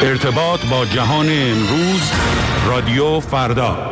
ارتباط با جهان امروز، رادیو فردا.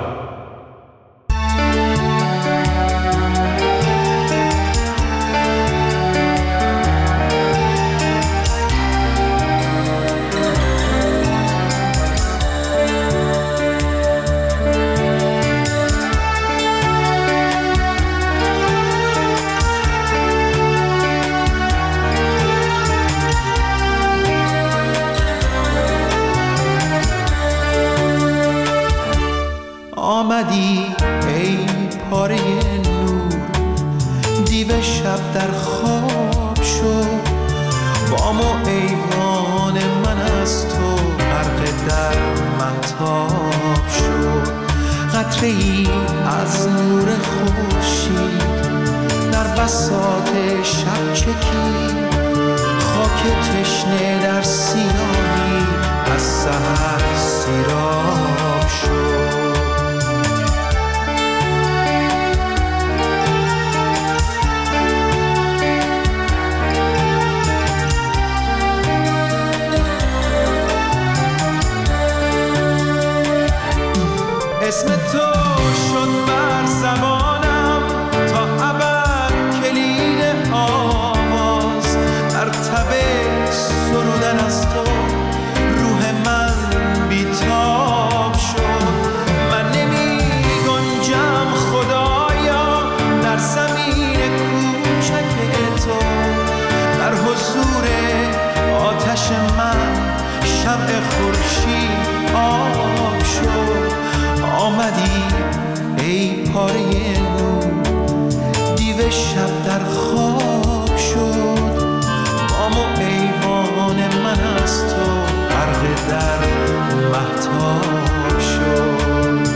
آمدی ای پاره نور، دیو شب در خواب شد. بام و ایوان من از تو غرق در مهتاب شد. قطره ای از نور خورشید در بساط شب چکید. خاک تشنه در سیاهی از سحر سیراب شد. اسم تو شد بر زبانم تا ابد کلید آواز. در تب سرودن از تو روح من بیتاب شد. من نمی گنجم خدایا در زمین کوچک تو. در حضور آتش من شمع خورشید آب شد. آمدی ای پاره نور، دیو شب در خواب شد. بام و ایوان من از تو غرق در مهتاب شد.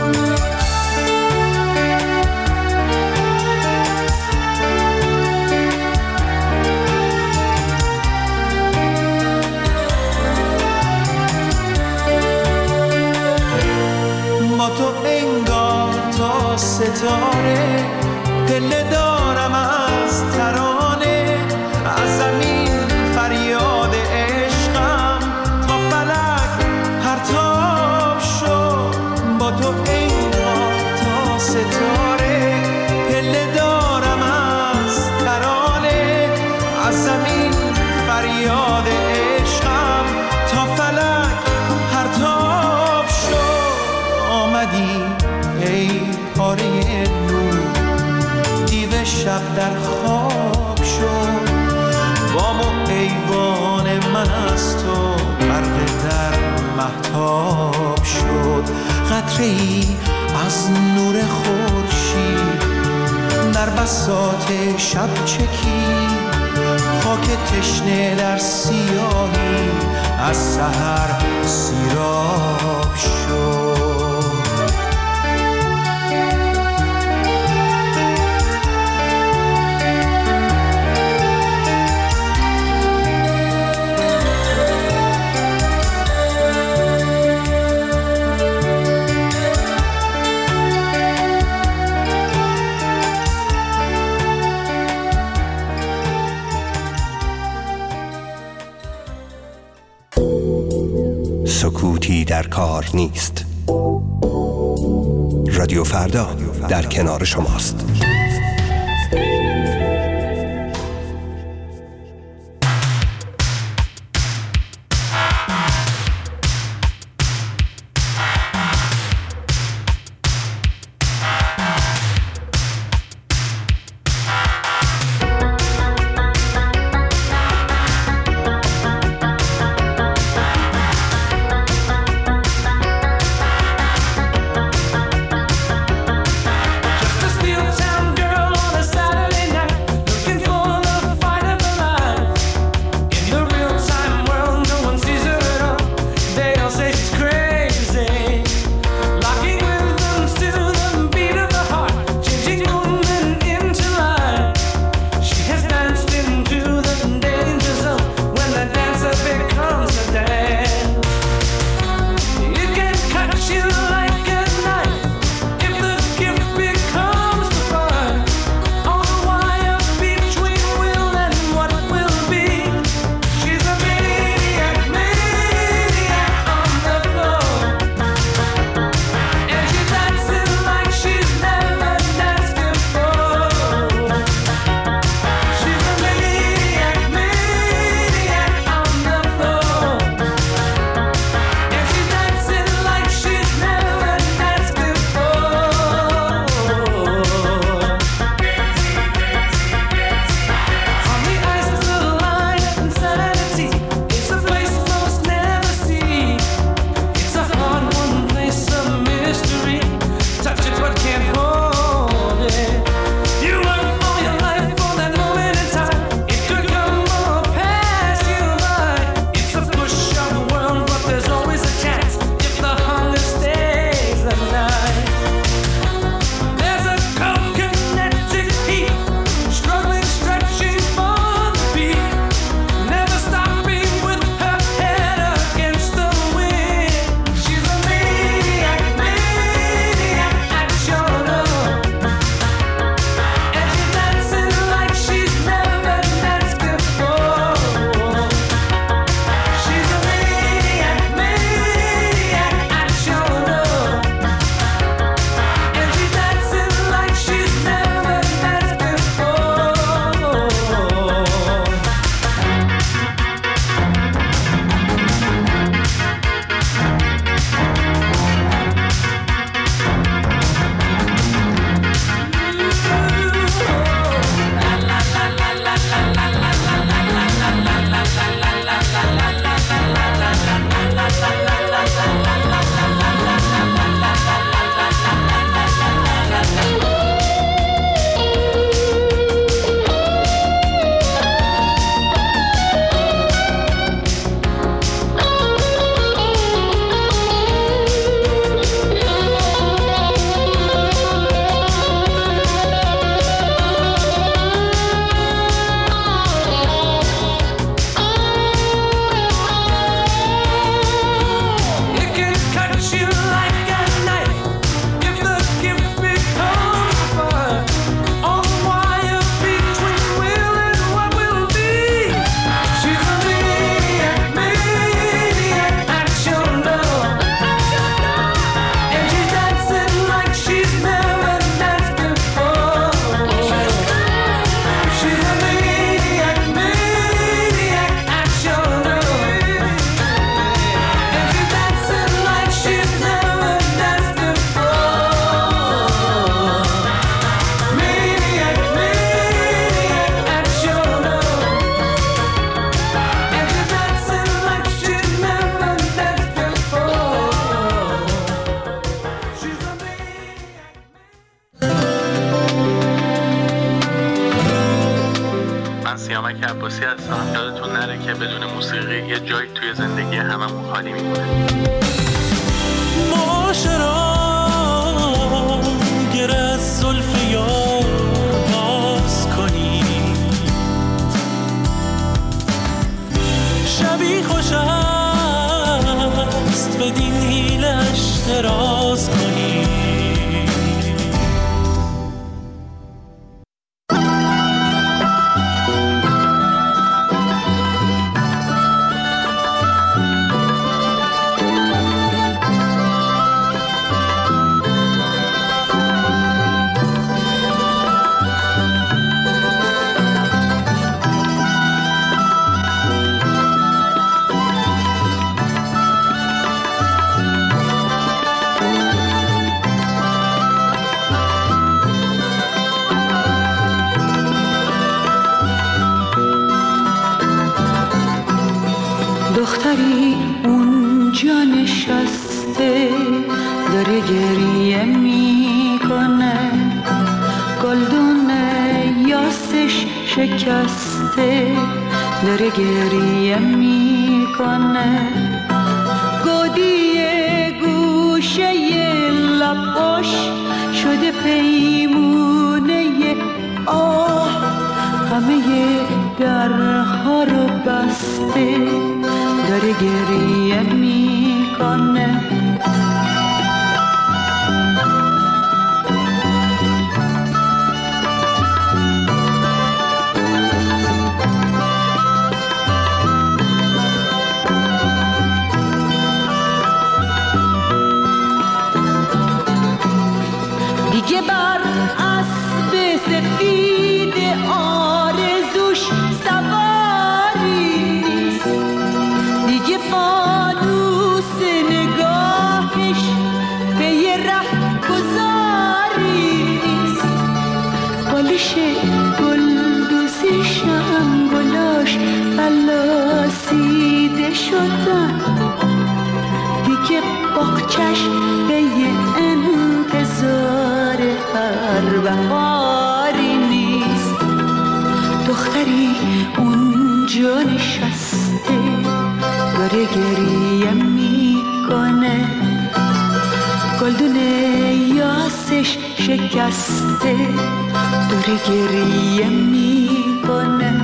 با تو انگار تا ستاره پله دارم از ترانه. از زمین فریاد عشقم تا فلک پرتاب شد. با تو انگار تا ستاره پله دارم از ترانه. از زمین فریاد عشقم تا فلک پرتاب شد. آمدی ای پاره نور، دیو شب در خواب شد. بام و ایوان من از تو غرق در مهتاب شد. قطره ای از نور خورشید در بساط شب چکید. خاک تشنه در سیاهی از سحر سیراب شد. سکوتی در کار نیست. رادیو فردا در کنار شماست. Town عباسی هستم. یادتون نره که بدون موسیقی یه جایی توی زندگی هممون خالی میمونه. معاشرا گر از زلف یار باز کنی، شبی خوش است بدین حیلش دراز کنی. دختری اونجا نشسته داره گریه میکنه، گلدون یاسش شکسته داره گریه میکنه، گودی گوشه لباش شده پیمونه آه، همه درها رو بسته داره گریه میکنه. دیگه بر اسب سفید آرزوش سواری نیست، دیگه فانوس نگاهش به یه ره گذاری نیست، بالش گلدوزیشم گلاش فلاسیده شدن، دیگه باغچش به یه انتظار هر بهاری نیست. دختری اونجا نشسته داره گریه میکنه، گلدون یاسش شکسته داره گریه میکنه.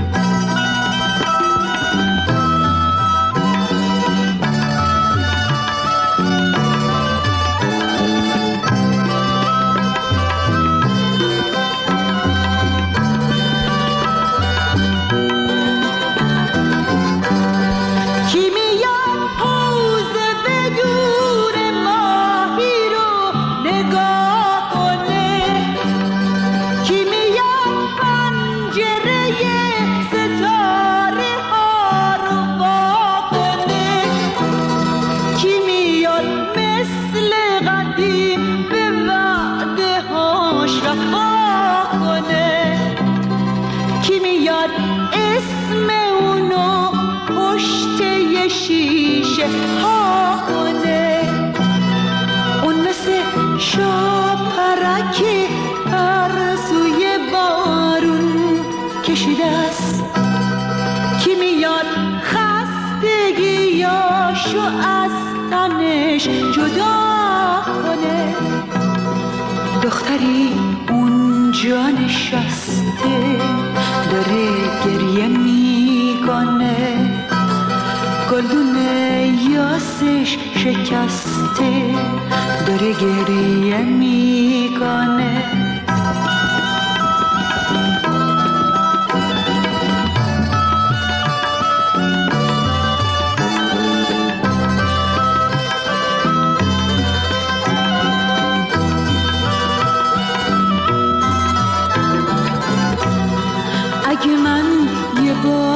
دختری اونجا نشسته داره گریه میکنه، گلدون یاسش شکسته داره گریه میکنه. اگه من یه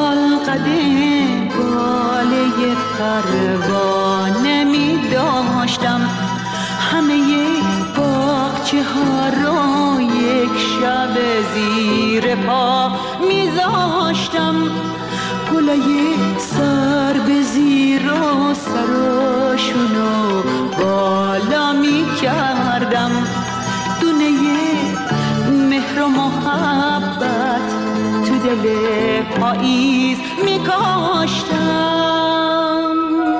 باله پروانه می داشتم، همه باغچه ها رو یک شب زیر پا می زاشتم، گلای سر به زیر و سراشونو بالا می کردم، دونه مهر و محبت تو دل پاییز میکاشتم.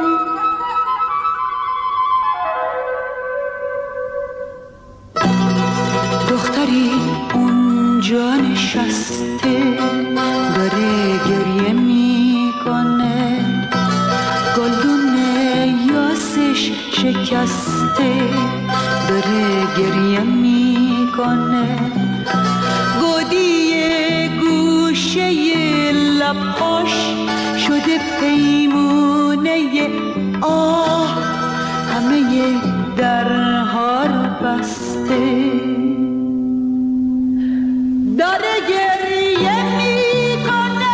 دختری اونجا نشسته داره گریه میکنه، گلدون یاسش شکسته داره گریه میکنه، گودی گوشه لبهاش شده پیمونه آه، همه درها رو بسته داره گریه میکنه.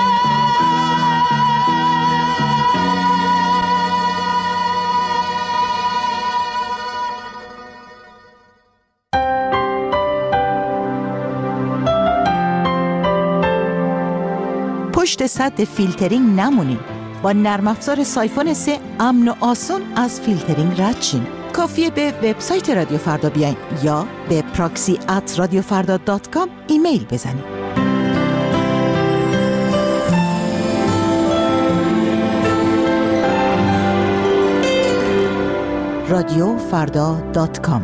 پشت سد فیلترینگ نمونین. با نرم افزار سایفون 3 امن و آسون از فیلترینگ رد شین. کافیه به وبسایت رادیو فردا بیاین یا به proxy@radiofarda.com ایمیل بزنین. radiofarda.com.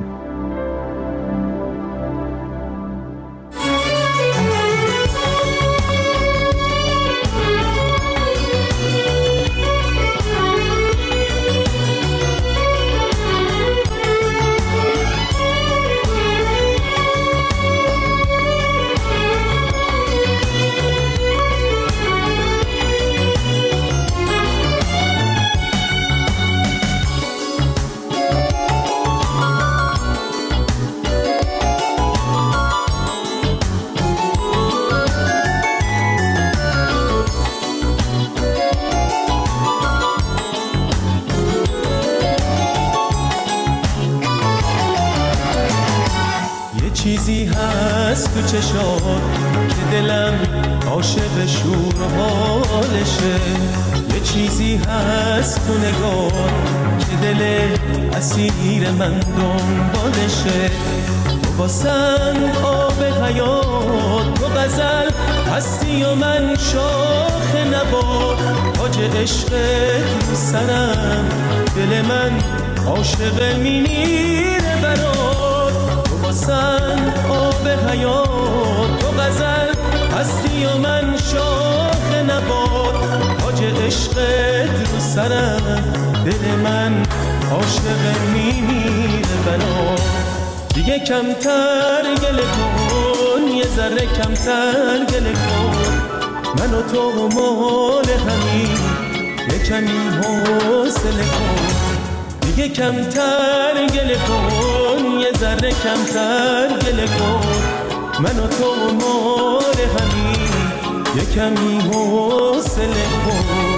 چیزی هست تو چشات که دلم عاشق شور و حالشه، یه چیزی هست تو نگاه که دل اسیر من دنبالشه. تو با سنگ آب حیات، تو غزل هستی و من شاخ نبات، تاج عشقت رو سرم، دل من عاشق میمیره برات. سن آب حیات، تو غزل هستی و من شاخ نبات، تاج عشقت رو سرم، دل من عاشق میمیره برات. دیگه کمتر گله کن، یه ذره کمتر گله کن، من و تو مال همین، یه کمی حوصله کن. دیگه کمتر گله کن، یه ذره کمتر گله کن، من و تو مال همین، یه کمی حوصله کن.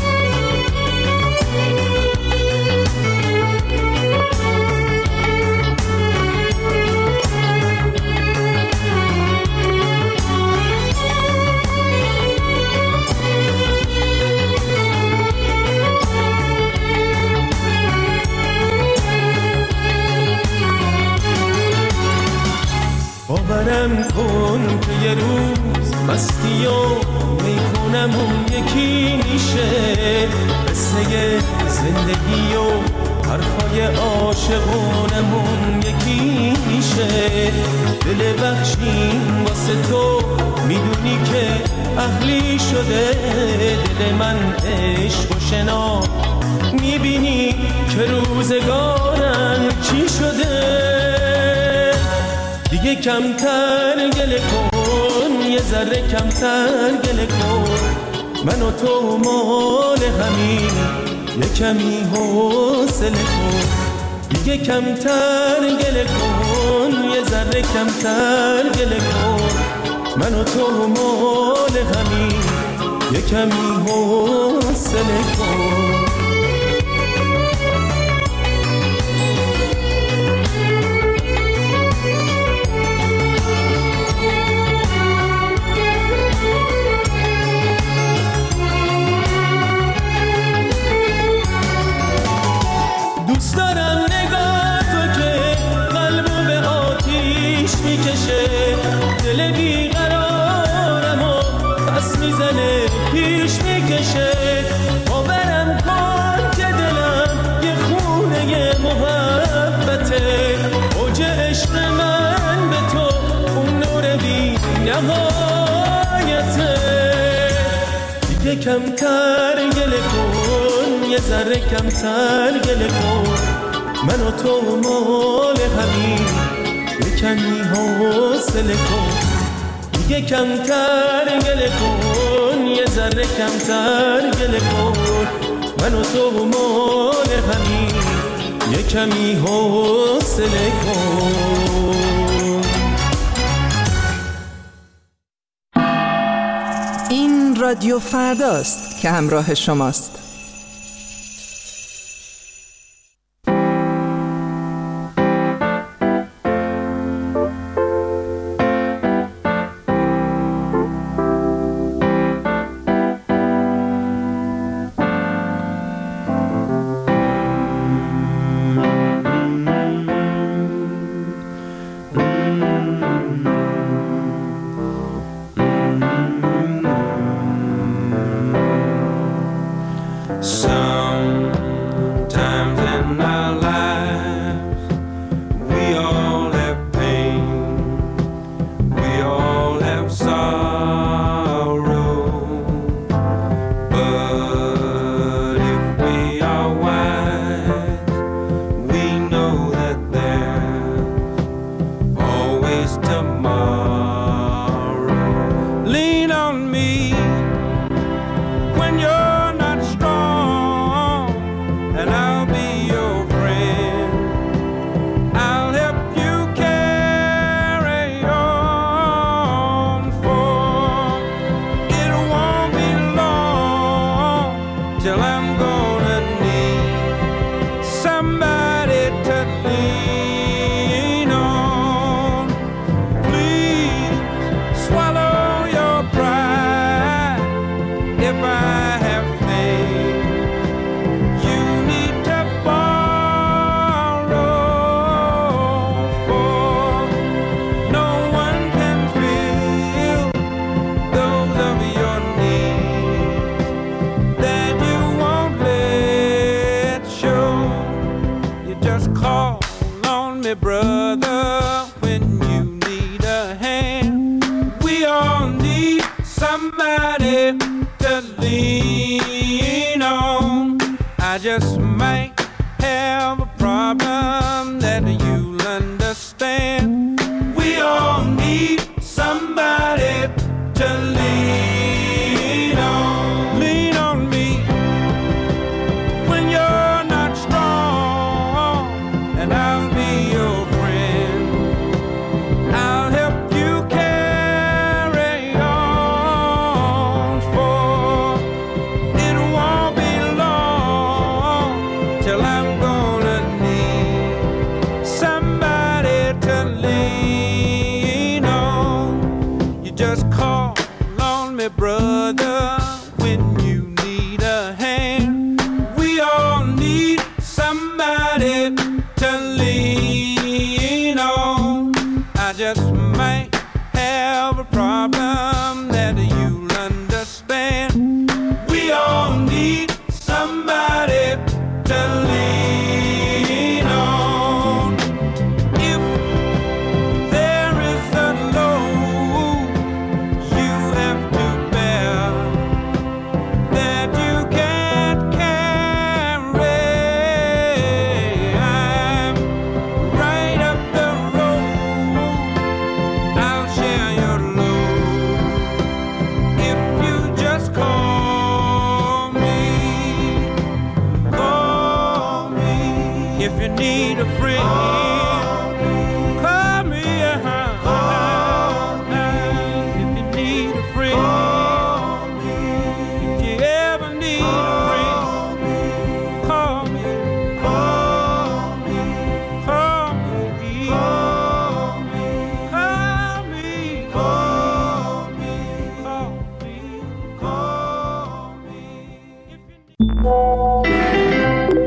باورم کن که یه روز مستی و میخونمون یکی میشه، قصه زندگی و حرفای عاشقونمون یکی میشه. دل بخشیم واسه تو، میدونی که اهلی شده دل من عشق و شنا، میبینی که روزگارم چی شده. دیگه کمتر گله کن، یه ذره کمتر گله کن، من و تو مال همین، یه کمی حوصله کن. دیگه کمتر گله کن، یه ذره کمتر گله کن، من و تو مال همین، یه کمی حوصله کن. دوست دارم نگاه تو که قلبو به آتیش میکشه، دل بیقرارم و پس میزنه بشه باورم کن که دلم یه خونه محبته اوج عشق من به تو اون نور بی نهایته دیگه کمتر گله کن یه ذره کمتر گله کن من و تو مال همین یه کمی حوصله کن دیگه کمتر گله کن یه ذره کمتر گله کن من و تو مال همین یه کمی حوصله کن. این رادیو فرداست که همراه شماست.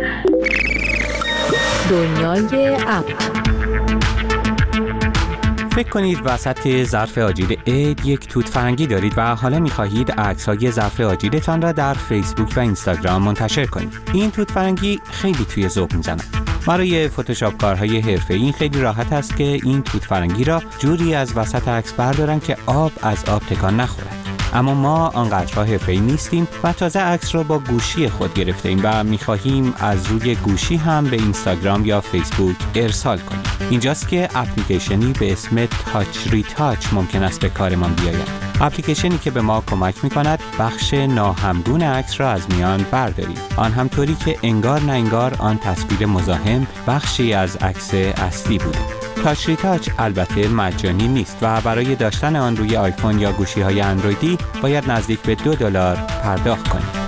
دنیای اپ فکر کنید وسط ظرف آجیل عید یک توت فرنگی دارید و حالا می‌خواهید عکس‌های ظرف آجیلتان را در فیسبوک و اینستاگرام منتشر کنید. این توت فرنگی خیلی توی ذوق میزنه. برای فتوشاپ کارهای حرفه‌ای خیلی راحت است که این توت فرنگی را جوری از وسط عکس بردارن که آب از آب تکان نخورد. اما ما آنقدر حرفه‌ای نیستیم و تازه عکس را با گوشی خود گرفتیم و می‌خواهیم از روی گوشی هم به اینستاگرام یا فیسبوک ارسال کنیم. اینجاست که اپلیکیشنی به اسم تاچ ریتاچ ممکن است به کارمان بیاید. اپلیکیشنی که به ما کمک می‌کند بخش ناهمگون عکس را از میان برداریم. آن هم طوری که انگار نه انگار آن تصویر مزاحم بخشی از عکس اصلی بوده. تاچ ریتاچ البته مجانی نیست و برای داشتن آن روی آیفون یا گوشی‌های اندرویدی باید نزدیک به $2 پرداخت کنید.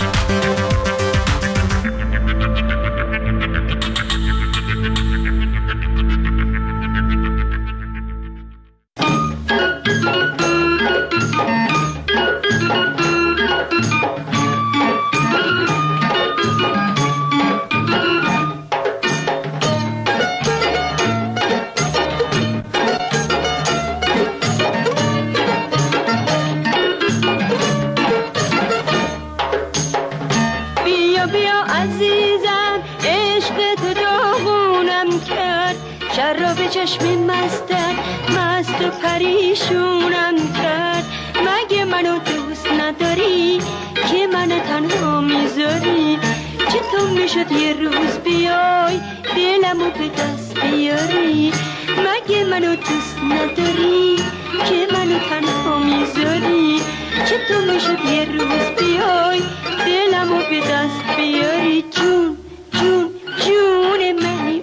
شراب چشم مست و پریشونم کرد. مگه منو دوست نداری که منو تنها میذاری؟ چطور میشد یه روز بیای دلمو به دست بیاری؟ مگه منو دوست نداری که منو تنها میذاری؟ چطور میشد یه روز بیای دلمو به دست بیاری؟ جون جون جون منی،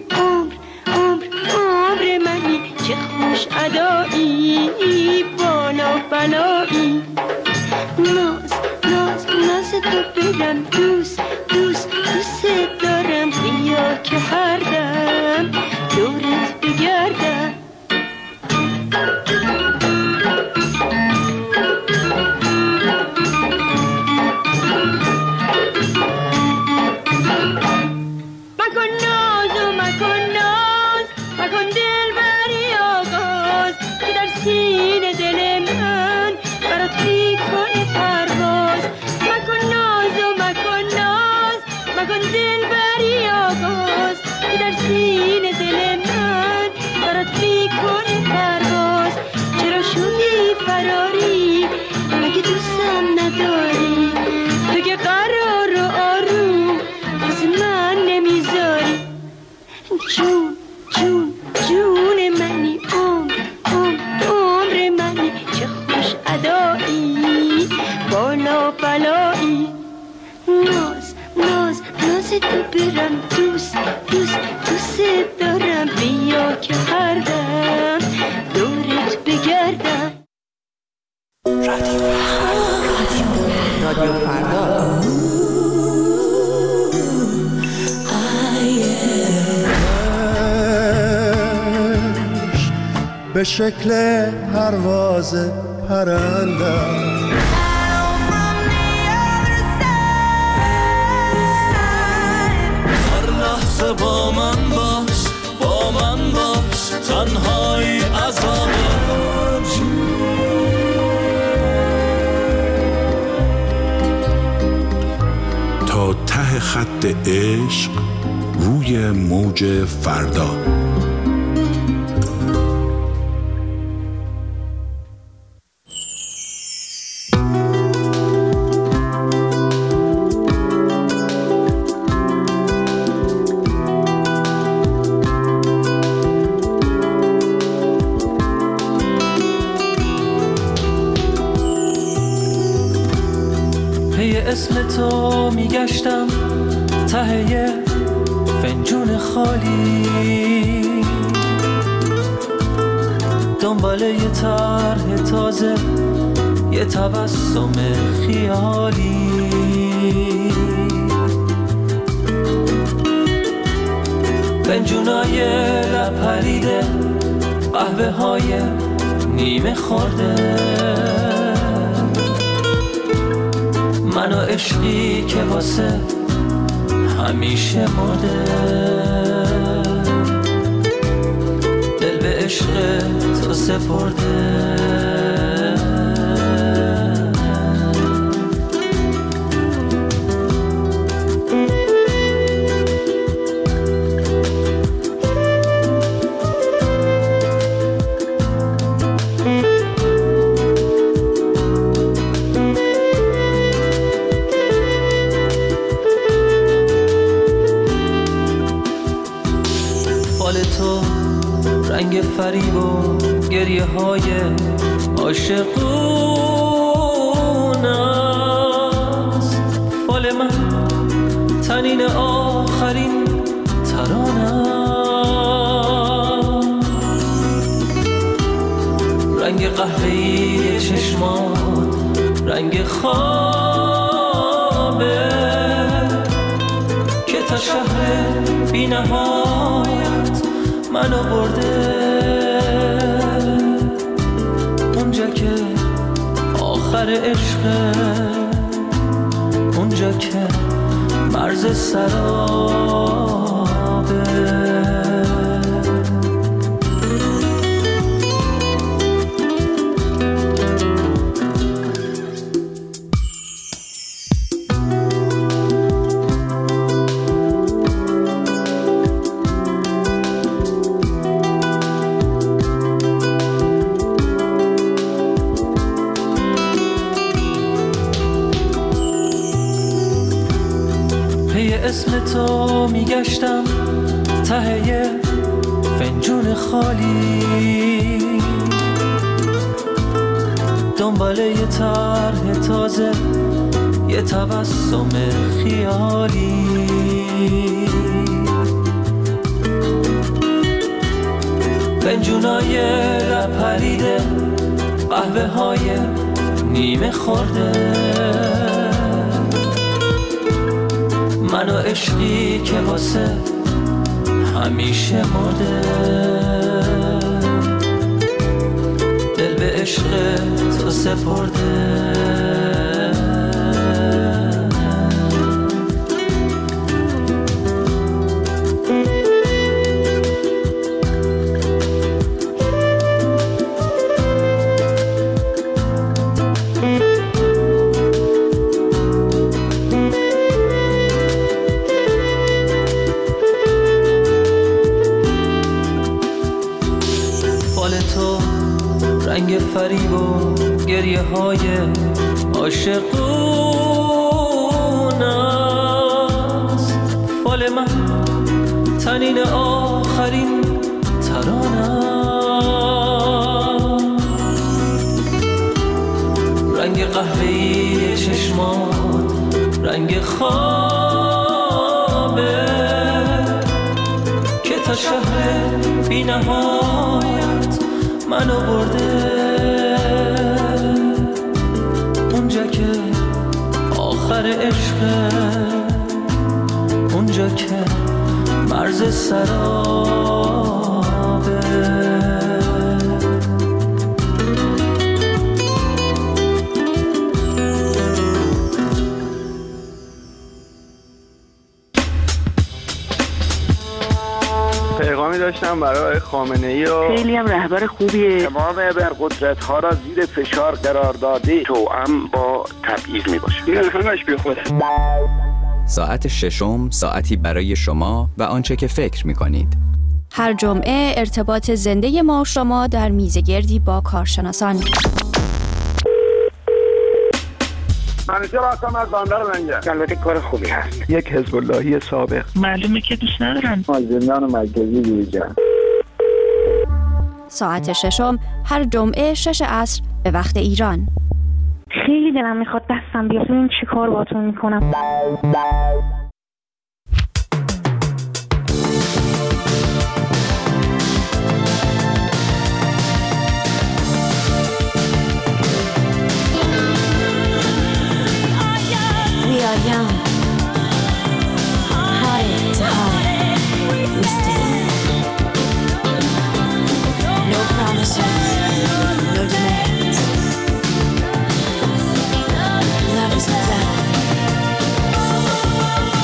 عمر منی، چه خوش ادایی، بالا بلایی. ناز تو بدم دوست دارم، بیا که هر دم دورت بگردم. مکن دل بری آغاز که در سینه دل من برات میکنه پرواز. مکن دل بری آغاز که در سینه دل من برات میکنه پرواز. چرا شدی فراری مگه دوستم نداری؟ تو که قرار و آروم واسه من نمیذاری. جون منی، عمر منی، چه خوش ادایی، بالا بلایی. ناز تو برم دوست دارم، بیا که هر دم دورت بگردم. رادیو فردا. به شکل پرواز پرنده هر لحظه با من باش تنهایی عذابه. تا ته خط عشق روی موج فردا. اسم تو میگشتم ته یه فنجون خالی، دنبال یه طرح تازه، یه تبسم خیالی. فنجونای لپریده، قهوه های نیمه خورده، من و عشقی که واسه همیشه مرده. دل به عشق تو سپرده. رنگ فریب و گریه های عاشقون است. فال من تنین آخرین ترانم. رنگ قهوه‌ای چشمات رنگ خوابه که تا شهر بی نهایت منو برده. اونجا که آخر عشقه، اونجا که مرز سرابه. اسم تو میگشتم ته فنجون خالی، دنبال یه طرح تازه، یه تبسم خیالی. فنجونای لپریده، قهوه های نیمه خورده، من و عشقی که واسه همیشه مرده. دل به عشق تو سپرده. رنگ فریب و گریه های عاشقون است. فال من تنین آخرین ترانم. رنگ قهوه‌ای چشمات رنگ خوابه که تا شهر بی نهایت منو برده. اونجا که آخر عشقه، اونجا که مرز سرابه. پیغامی داشتم برای خامنه‌ای و خیلی هم رهبر خوبیه. تمام ابرقدرت‌ها را زیر فشار قرار داده، توأم با تبعیض میباشه. این همش بیخوده. ساعت ششم، ساعتی برای شما و آنچه که فکر میکنید. هر جمعه ارتباط زنده ما و شما در میزگردی با کارشناسان. منیجر هستم از بندر منجر. البته کار خوبی هست. یک حزب اللهی سابق. معلومه که دوست ندارن. زندان مرکزی بیرجان. ساعت ششم هر جمعه 6 عصر به وقت ایران. خیلی دلم میخواد دستم بیاد ببین چی کار باهاتون میکنم. young, heart to heart, we stay. No promises, no demands. Love is love.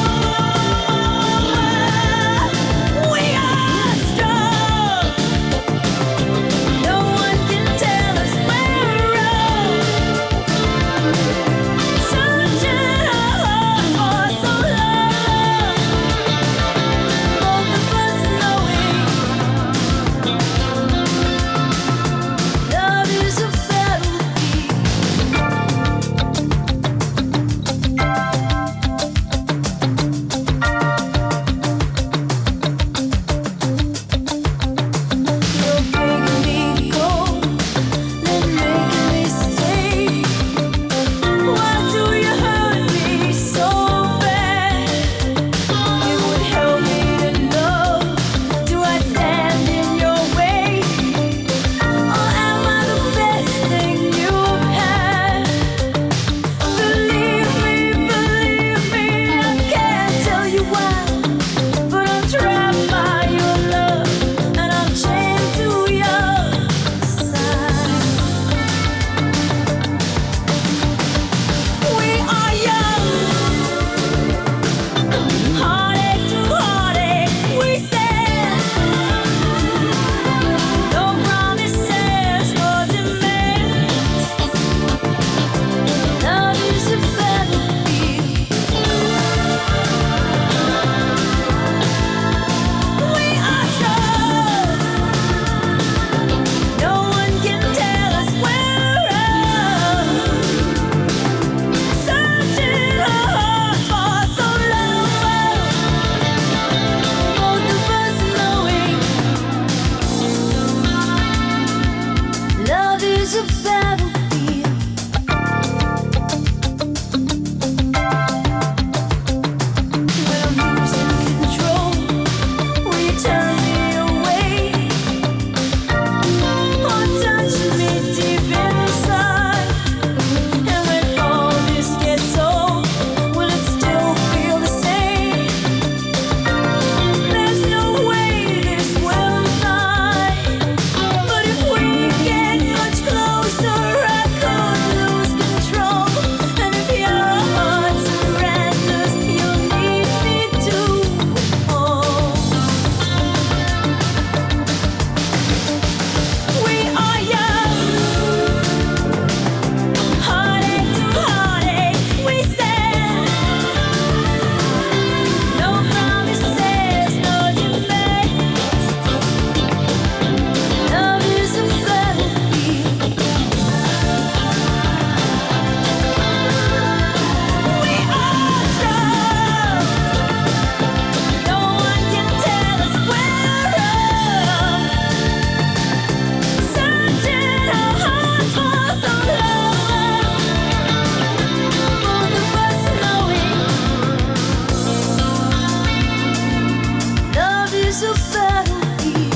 su battlefield.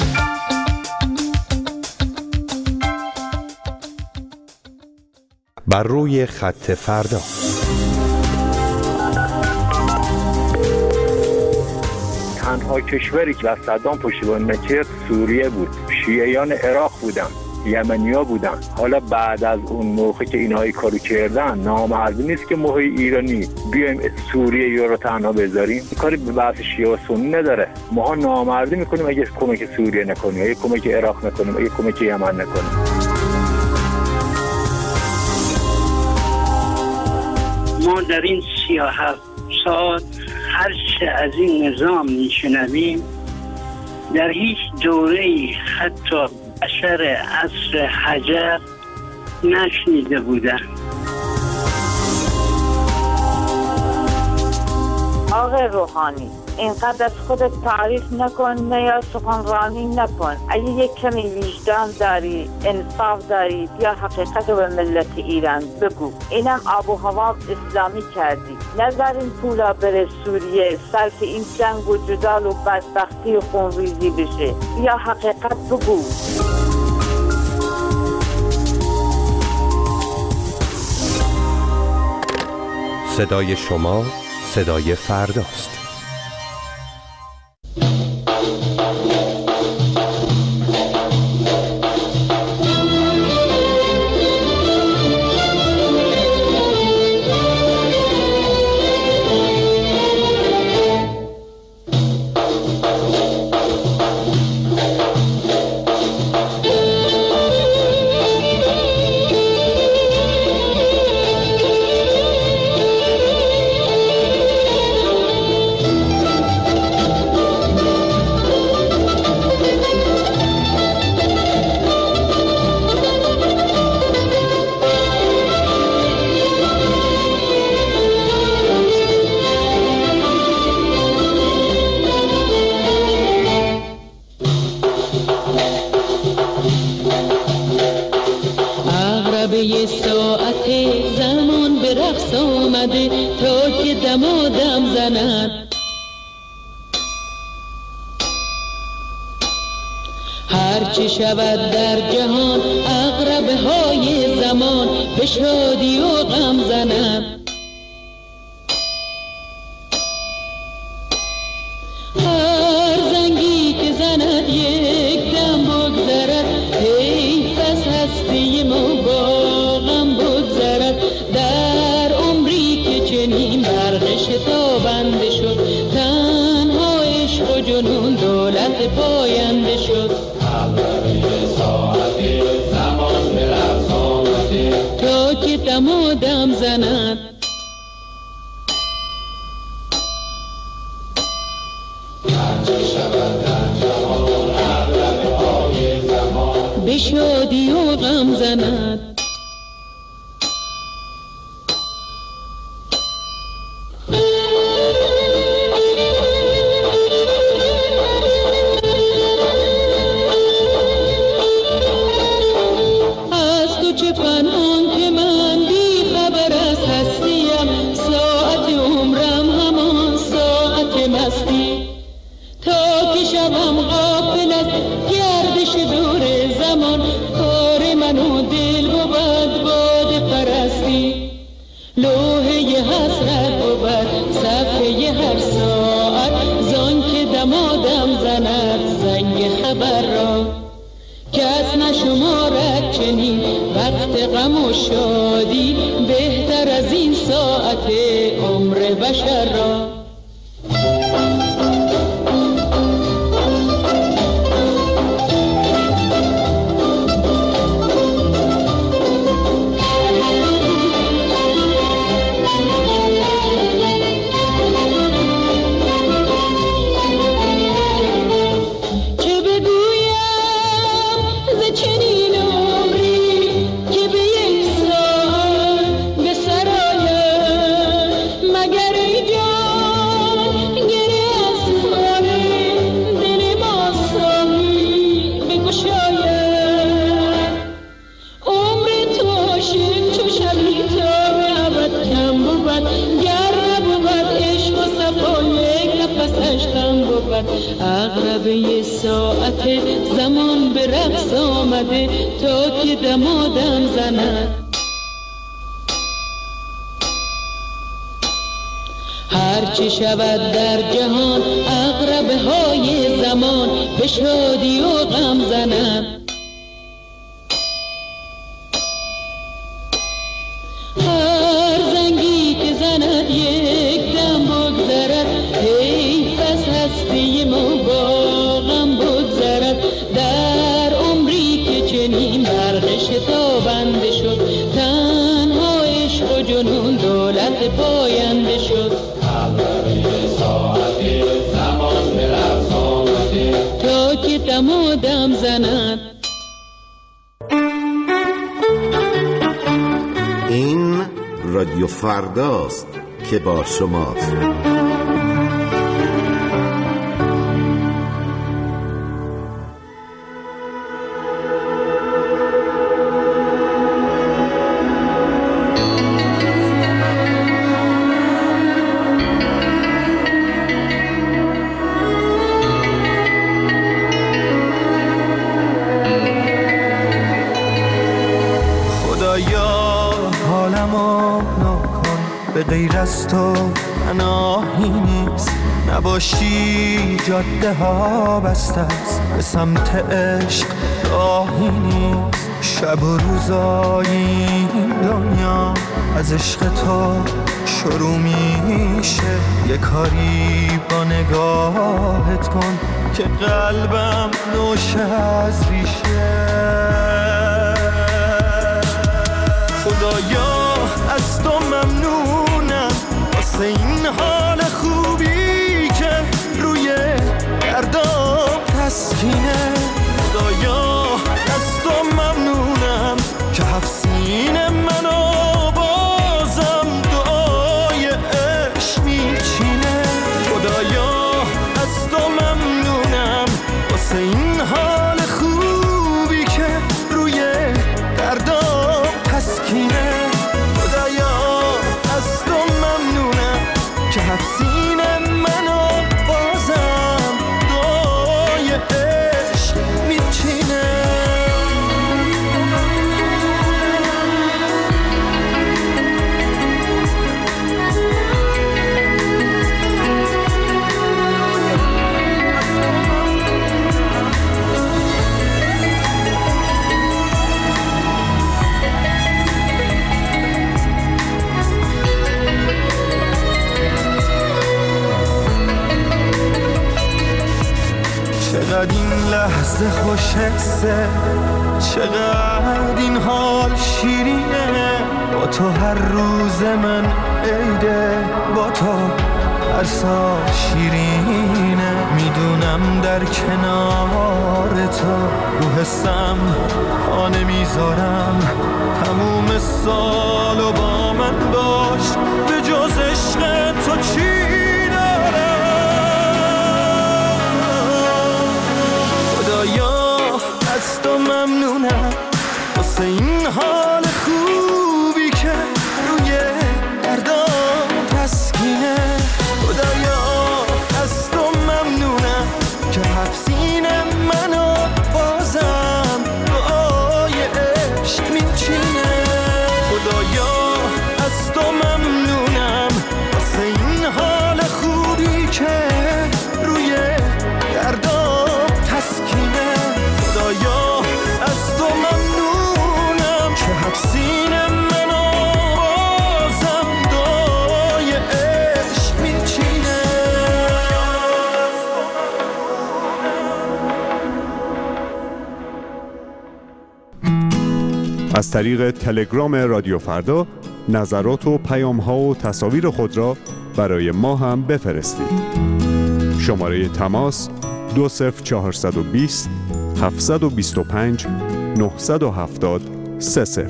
بر روی خط فردا. تنها کشوری که از صدام پشتیبانی نکرد سوریه بود. شیعیان عراق بودن، یمنیا بودن. حالا بعد از اون موقع که اینها کارو کردن، نامردی نیست که ما ایرانی بیایم سوریه رو تنها بذاریم. کاری به بحث شیعه و سنی نداره. ما نامردی میکنیم اگه کمک سوریه نکنیم، اگه کمک عراق نکنیم، اگه کمک یمن نکنیم. ما در این 37 سال هر چه از این نظام میشنویم در هیچ دوره‌ای حتی اثر عصر حجر نشنیده بودن. آقای روحانی، اینقدر از خودت تعریف نکن، نه یا سخنرانی نکن. اگه یک کمی وجدان داری، انصاف داری، یا حقیقت رو به ملت ایران بگو. اینم آب و هوا اسلامی کردی. نظر این پولا بره سوریه، صرف این جنگ و جدال و بدبختی و خونریزی بشه. یا حقیقت بگو. صدای شما صدای فرداست. یه ساعت زمان به رقص آمده تا که دمادم زند. هرچه شود در جهان عقربه های زمان به شادی و غم زند. هر زنگی که زند یک دم بگذرد، حیف از هستی ما با غم بگذرد. در عمری که چنین برق شتابنده شد، تنها عشق و جنون دولت پاینده شد. ساعتی زمان به رقص آمده تا که دمادم زند. به شادی و غم زند. از تو چه پنهان که من بی خبر از هستیم، ساعت عمرم همان ساعت مستی. تا که شبم غافل از گردش دور زمان، کار من و دل بود باد پرستی. لوحه حسرت بود صفحه هر ساعت، زان که دمادم زند زنگ خبر را. کس نشمارد چنین وقت غم و شادی، بهتر از این ساعت عمر بشر را. مگر ای شود. عقربه ساعت زمان به رقص آمده تا که دمادم زند. هرچی شود در جهان عقربه های زمان به شادی و غم زند. هر زنگی که زند یک دم بگذرد، حیف از هستی ما با غم بگذرد. در عمری که چنین برق شتابنده شد، تنها عشق و جنون دولت پاینده شد. ساعتی زمان به رقص آمده تا که دمادم زند. این رادیو فرداست که با شماست. به غیر از تو پناهی نیست، نباشی جاده ها بسته است، به سمت عشق راهی نیست. شب و روزای این دنیا از عشق تو شروع میشه. یه کاری با نگاهت کن که قلبم نوشه از ریشه. خدایا از تو ممنونم واسه این حال خوبی که روی دردام تسکینه. خدایا از تو ممنونم که حفظ سینه منو بازم دعای عشق میچینه. خدایا از تو ممنونم واسه این حال خوبی که روی دردام تسکینه. که حفظین منو بازم دعای عشق میچینه. چقدر این لحظه خوش حسه، چقدر این حال شیرینه. با تو هر روز من عیده، با تو هر سال شیرینه. میدونم در کنار تو رو حسم پا نمیذارم. تموم سالو با من باش، به جز عشق تو چی از تو ممنونم واسه این حال خوبی که روی دردام تسکینه. خدایا از تو ممنونم که حفظین منو بازم دعای عشق میچینه. خدایا از تو ممنونم واسه این حال خوبی که روی دردام تسکینه. خدایا از تو ممنونم که حفظین منو بازم دعای عشق میچینه. از طریق تلگرام رادیو فردا نظرات و پیام‌ها و تصاویر خود را برای ما هم بفرستید. شماره تماس 20420 725 970 30.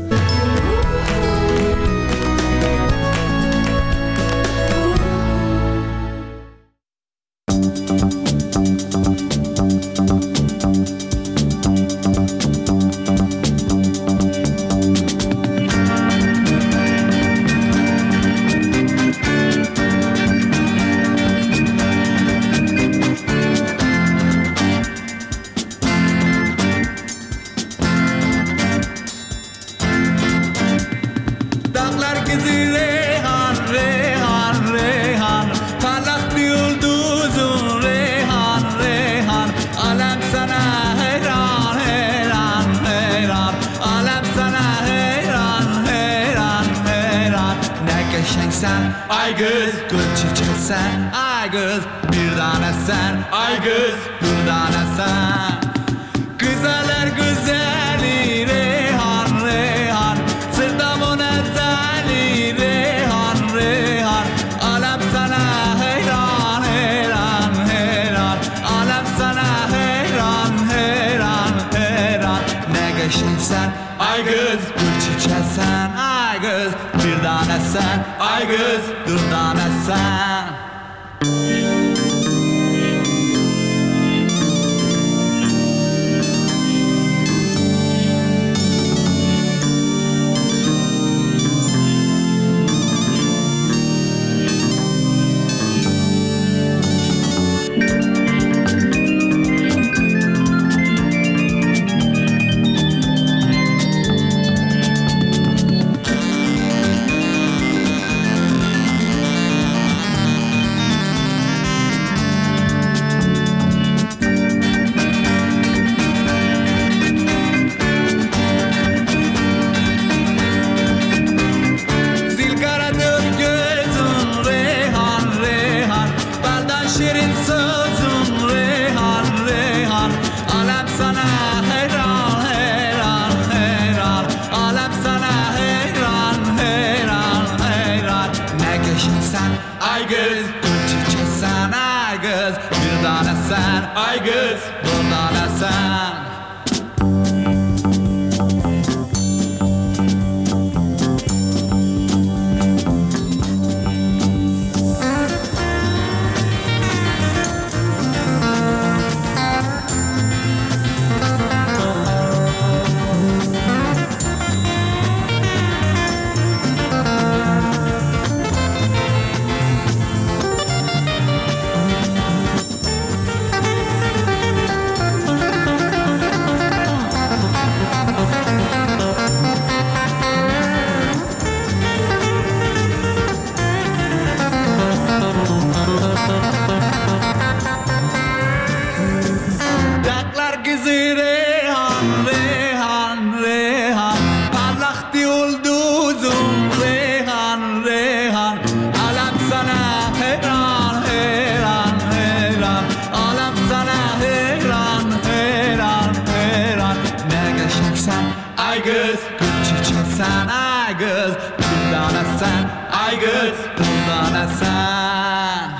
sen, ay kız gül çiçek sen, ay kız bir tane sen, ay kız bir tane sen. Güzeller güzeli Reyhan Reyhan, sırtımın ezeli Reyhan Reyhan. Alem sana heyran heyran heyran, alem sana heyran heyran heyran. Ne geçersen, ay kız gül çiçek sen, ay kız bir tane sen, ay kız bir tane sen. Ay kız gül çiçek sen, ay kız bir tane sen, ay kız bir tane sen. Ay kız gül çiçek sen, ay kız bir tane sen, ay kız bir tane sen.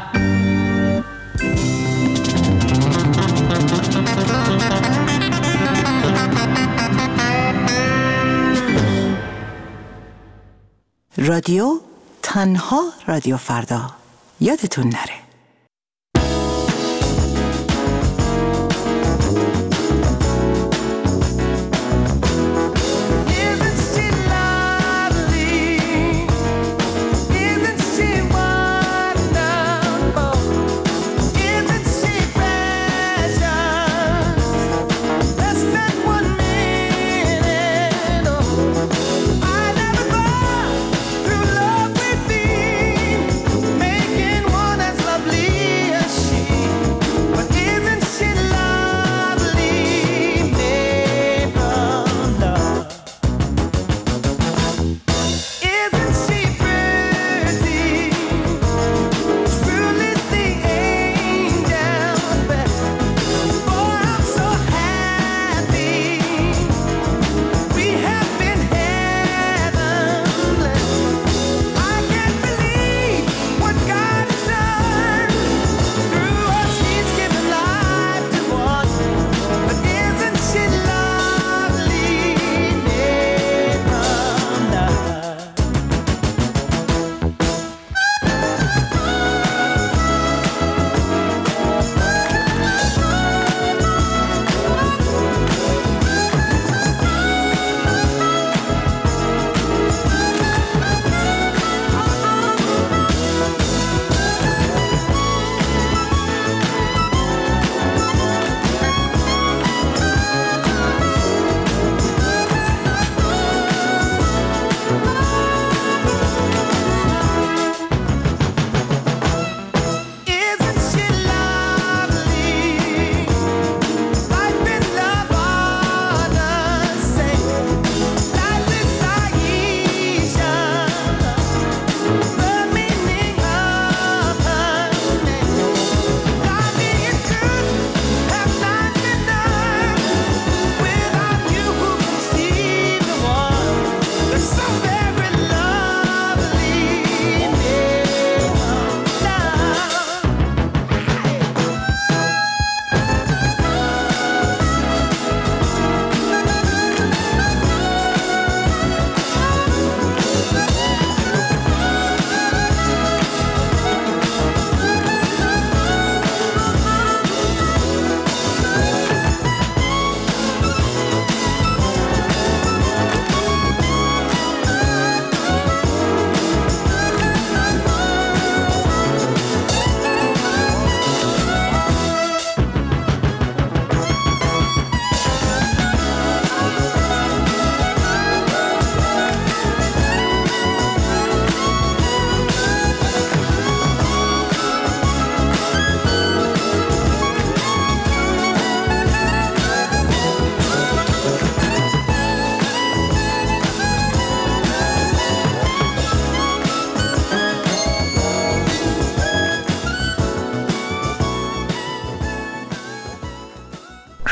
رادیو تنها رادیو فردا، یادتون نره. Making one as love.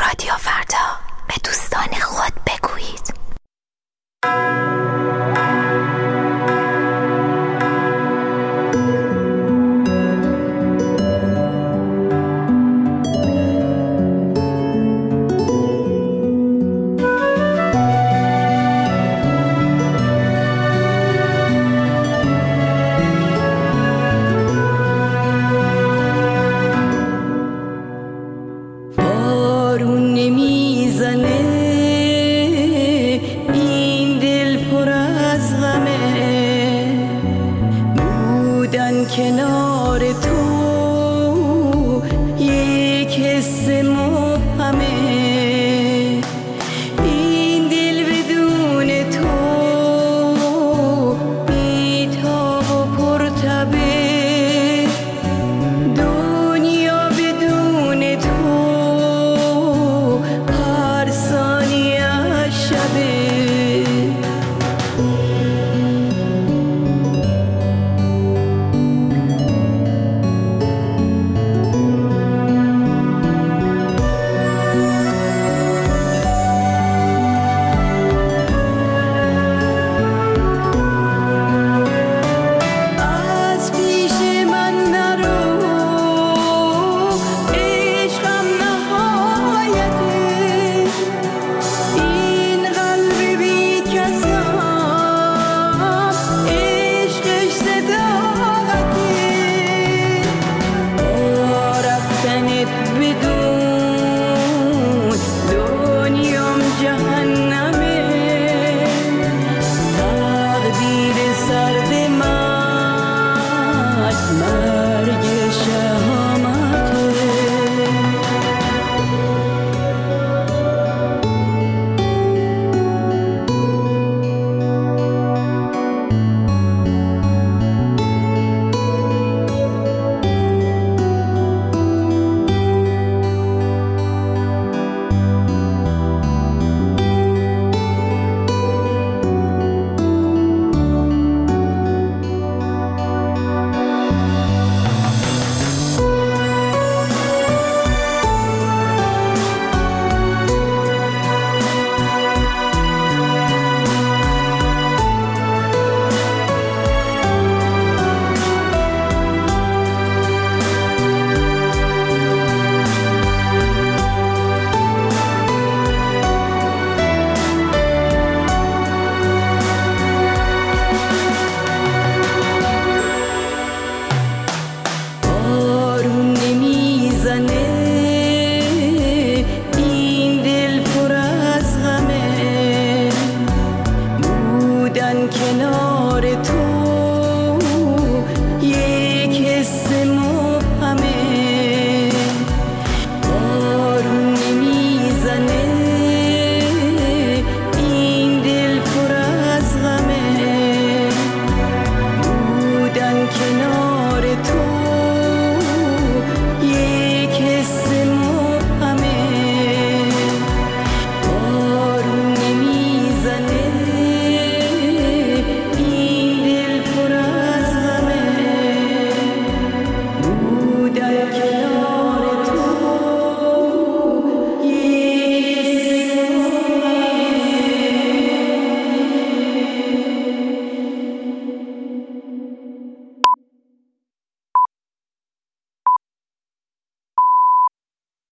رادیو فردا، به دوستان خود بگویید. بدون